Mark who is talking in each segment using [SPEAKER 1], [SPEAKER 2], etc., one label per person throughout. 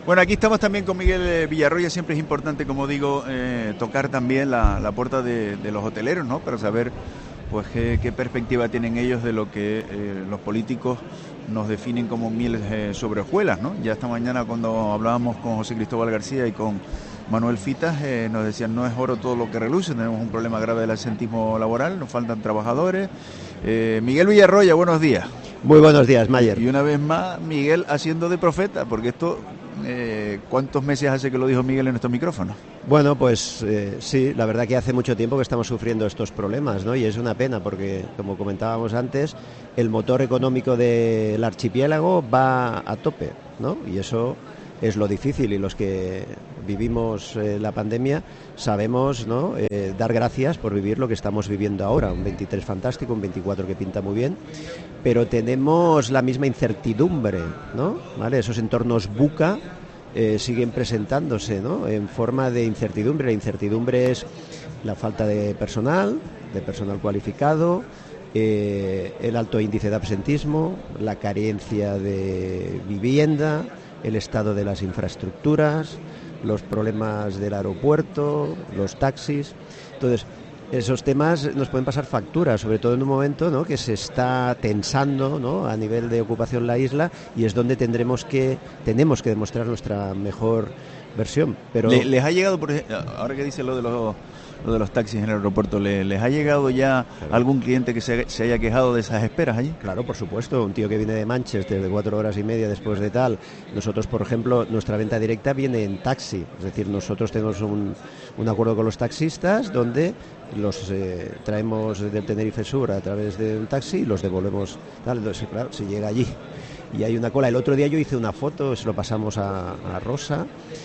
[SPEAKER 1] Bueno, aquí estamos también con Miguel Villarroya. Siempre es importante, como digo, tocar también la puerta de los hoteleros, ¿no? Para saber pues qué perspectiva tienen ellos de lo que los políticos nos definen como miel sobre hojuelas, ¿no? Ya esta mañana cuando hablábamos con José Cristóbal García y con Manuel Fitas, nos decían no es oro todo lo que reluce, tenemos un problema grave del absentismo laboral, nos faltan trabajadores. Miguel Villarroya, buenos días.
[SPEAKER 2] Muy buenos días, Mayer.
[SPEAKER 1] Y una vez más, Miguel haciendo de profeta, porque esto, ¿cuántos meses hace que lo dijo Miguel en estos micrófonos?
[SPEAKER 2] Bueno, pues sí, la verdad que hace mucho tiempo que estamos sufriendo estos problemas, ¿no? Y es una pena porque, como comentábamos antes, el motor económico del archipiélago va a tope, ¿no? Y eso es lo difícil, y los que vivimos la pandemia sabemos, ¿no? Dar gracias por vivir lo que estamos viviendo ahora, un 23 fantástico, un 24 que pinta muy bien, pero tenemos la misma incertidumbre, ¿no? ¿Vale? Esos entornos buca siguen presentándose, ¿no? En forma de incertidumbre. La incertidumbre es la falta de personal cualificado, el alto índice de absentismo, la carencia de vivienda, el estado de las infraestructuras, los problemas del aeropuerto, los taxis. Entonces, esos temas nos pueden pasar factura, sobre todo en un momento, ¿no?, que se está tensando, ¿no?, a nivel de ocupación la isla, y es donde tenemos que demostrar nuestra mejor versión. Pero
[SPEAKER 1] ¿Les ha llegado, por ejemplo, ahora que dice lo de los taxis en el aeropuerto, ¿les ha llegado ya algún cliente que se haya quejado de esas esperas allí?
[SPEAKER 2] Claro, por supuesto, un tío que viene de Manchester de 4 horas y media después de tal. Nosotros, por ejemplo, nuestra venta directa viene en taxi, es decir, nosotros tenemos un acuerdo con los taxistas donde los traemos del Tenerife Sur a través de un taxi y los devolvemos tal. Entonces, claro, si llega allí y hay una cola. El otro día yo hice una foto, se lo pasamos a Rosa.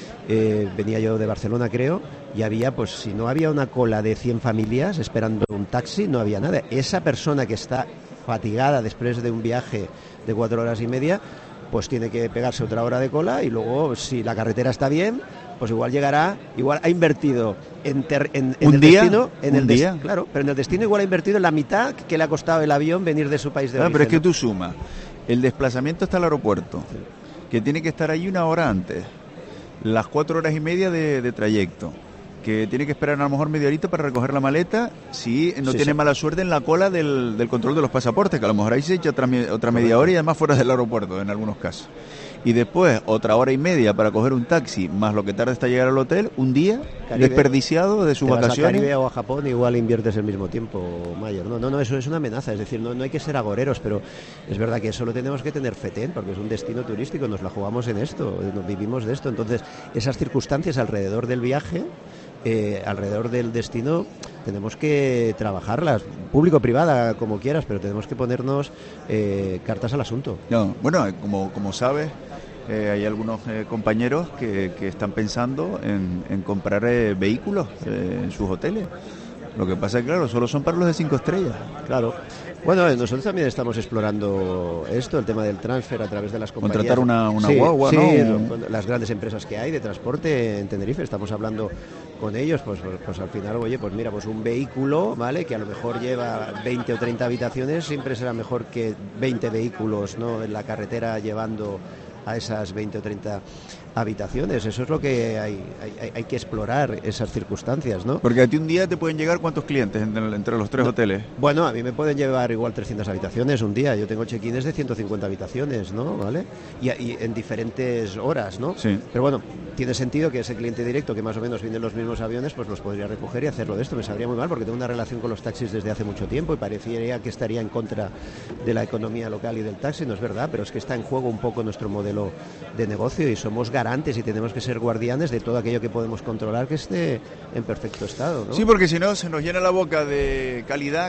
[SPEAKER 2] Venía yo de Barcelona, creo, y había, pues si no había una cola de 100 familias esperando un taxi, no había nada. Esa persona que está fatigada después de un viaje de 4 horas y media, pues tiene que pegarse otra hora de cola, y luego, si la carretera está bien, pues igual llegará, igual ha invertido en el destino, claro, pero en el destino igual ha invertido la mitad que le ha costado el avión venir de su país de origen.
[SPEAKER 1] Pero es que tú sumas el desplazamiento hasta el aeropuerto, que tiene que estar allí una hora antes, las 4 horas y media de trayecto, que tiene que esperar a lo mejor media horita para recoger la maleta, si no tiene mala suerte en la cola del control de los pasaportes, que a lo mejor ahí se echa otra media hora, y además fuera del aeropuerto en algunos casos. Y después otra hora y media para coger un taxi, más lo que tarda hasta llegar al hotel, un día Caribe, desperdiciado de sus vacaciones.
[SPEAKER 2] A Caribe o a Japón, igual inviertes el mismo tiempo, Mayer. No, eso es una amenaza, es decir, no hay que ser agoreros, pero es verdad que eso lo tenemos que tener fetén, porque es un destino turístico, nos la jugamos en esto, nos vivimos de esto. Entonces, esas circunstancias alrededor del viaje, alrededor del destino, tenemos que trabajarlas, público-privada, como quieras, pero tenemos que ponernos cartas al asunto.
[SPEAKER 1] No, bueno, como sabes, hay algunos compañeros que están pensando en comprar vehículos en sus hoteles. Lo que pasa es que, claro, solo son para los de 5 estrellas.
[SPEAKER 2] Claro. Bueno, nosotros también estamos explorando esto, el tema del transfer a través de las compañías.
[SPEAKER 1] Contratar una guagua, ¿no?
[SPEAKER 2] Sí, las grandes empresas que hay de transporte en Tenerife, estamos hablando con ellos, pues al final, oye, pues mira, pues un vehículo, ¿vale?, que a lo mejor lleva 20 o 30 habitaciones, siempre será mejor que 20 vehículos, ¿no?, en la carretera llevando a esas 20 o 30 habitaciones. Eso es lo que hay que explorar, esas circunstancias, ¿no?
[SPEAKER 1] Porque a ti un día te pueden llegar ¿cuántos clientes entre los 3 hoteles?
[SPEAKER 2] Bueno, a mí me pueden llevar igual 300 habitaciones un día. Yo tengo check-ins de 150 habitaciones, ¿no? ¿Vale? Y en diferentes horas, ¿no?
[SPEAKER 1] Sí.
[SPEAKER 2] Pero bueno, tiene sentido que ese cliente directo, que más o menos viene en los mismos aviones, pues los podría recoger y hacerlo de esto. Me sabría muy mal porque tengo una relación con los taxis desde hace mucho tiempo y parecería que estaría en contra de la economía local y del taxi. No es verdad, pero es que está en juego un poco nuestro modelo de negocio y somos garantes y tenemos que ser guardianes de todo aquello que podemos controlar que esté en perfecto estado, ¿no?
[SPEAKER 1] Sí, porque si no se nos llena la boca de calidad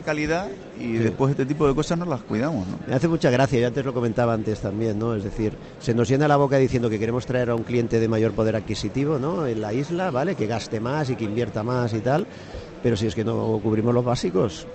[SPEAKER 1] y después este tipo de cosas no las cuidamos, ¿no?
[SPEAKER 2] Me hace mucha gracia, yo antes lo comentaba antes también, ¿no? Es decir, se nos llena la boca diciendo que queremos traer a un cliente de mayor poder adquisitivo, ¿no?, en la isla, ¿vale?, que gaste más y que invierta más y tal, pero si es que no cubrimos los básicos,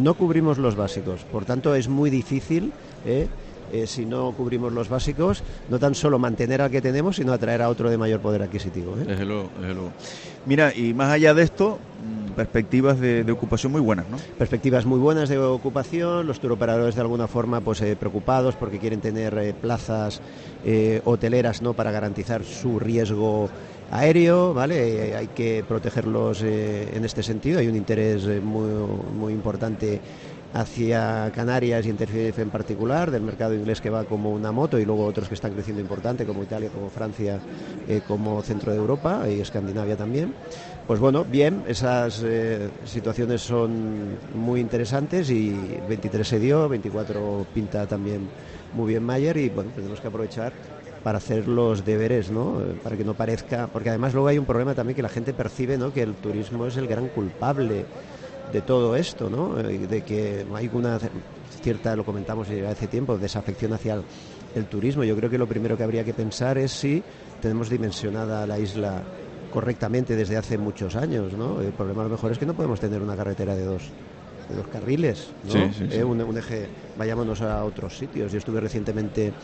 [SPEAKER 2] por tanto es muy difícil, si no cubrimos los básicos, no tan solo mantener al que tenemos, sino atraer a otro de mayor poder adquisitivo, ¿eh?
[SPEAKER 1] Desde luego. Mira, y más allá de esto, perspectivas de ocupación muy buenas, ¿no?
[SPEAKER 2] Perspectivas muy buenas de ocupación, los touroperadores de alguna forma pues preocupados porque quieren tener plazas hoteleras, ¿no?, para garantizar su riesgo aéreo, ¿vale? Hay que protegerlos en este sentido, hay un interés muy importante hacia Canarias y en Tenerife en particular, del mercado inglés que va como una moto, y luego otros que están creciendo importante, como Italia, como Francia, como centro de Europa y Escandinavia también. Pues bueno, bien, esas situaciones son muy interesantes y 23 se dio, 24 pinta también muy bien Mayer, y bueno, tenemos que aprovechar para hacer los deberes, ¿no? Para que no parezca, porque además luego hay un problema también que la gente percibe, ¿no?, que el turismo es el gran culpable de todo esto, ¿no? De que hay una cierta, lo comentamos hace tiempo, desafección hacia el turismo. Yo creo que lo primero que habría que pensar es si tenemos dimensionada la isla correctamente desde hace muchos años, ¿no? El problema a lo mejor es que no podemos tener una carretera de dos carriles, ¿no?
[SPEAKER 1] Sí.
[SPEAKER 2] Un eje, vayámonos a otros sitios. Yo estuve recientemente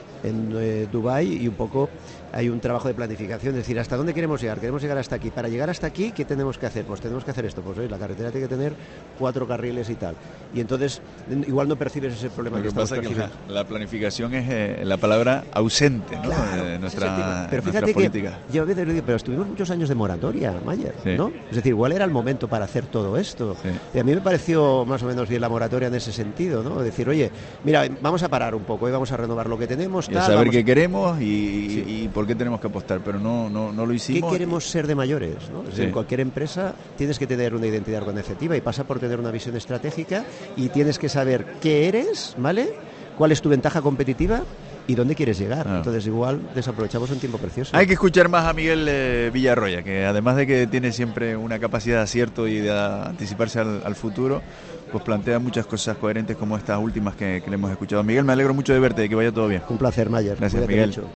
[SPEAKER 2] en Dubái y un poco hay un trabajo de planificación, es decir, ¿hasta dónde queremos llegar? Queremos llegar hasta aquí. Para llegar hasta aquí, ¿qué tenemos que hacer? Pues tenemos que hacer esto, pues la carretera tiene que tener 4 carriles y tal. Y entonces igual no percibes ese problema.
[SPEAKER 1] Lo que pasa es que la planificación es la palabra ausente, ¿no?
[SPEAKER 2] Claro,
[SPEAKER 1] de nuestra,
[SPEAKER 2] pero fíjate
[SPEAKER 1] nuestra política.
[SPEAKER 2] Que yo a veces lo digo, pero estuvimos muchos años de moratoria, Mayer,
[SPEAKER 1] sí,
[SPEAKER 2] ¿no? Es decir, igual era el momento para hacer todo esto.
[SPEAKER 1] Sí.
[SPEAKER 2] Y a mí me pareció más o menos bien la moratoria en ese sentido, ¿no? Decir, oye, mira, vamos a parar un poco y vamos a renovar lo que tenemos,
[SPEAKER 1] y a saber qué queremos y por qué tenemos que apostar, pero no lo hicimos.
[SPEAKER 2] ¿Qué queremos ser de mayores, ¿no? Sí. En cualquier empresa tienes que tener una identidad organizativa y pasa por tener una visión estratégica y tienes que saber qué eres, ¿vale? ¿Cuál es tu ventaja competitiva? ¿Y dónde quieres llegar? Entonces igual desaprovechamos un tiempo precioso.
[SPEAKER 1] Hay que escuchar más a Miguel Villarroya, que además de que tiene siempre una capacidad de acierto y de anticiparse al futuro, pues plantea muchas cosas coherentes como estas últimas que le hemos escuchado. Miguel, me alegro mucho de verte y que vaya todo bien.
[SPEAKER 2] Un placer, Mayer.
[SPEAKER 1] Gracias,
[SPEAKER 2] Cuídate
[SPEAKER 1] Miguel.
[SPEAKER 2] Mucho.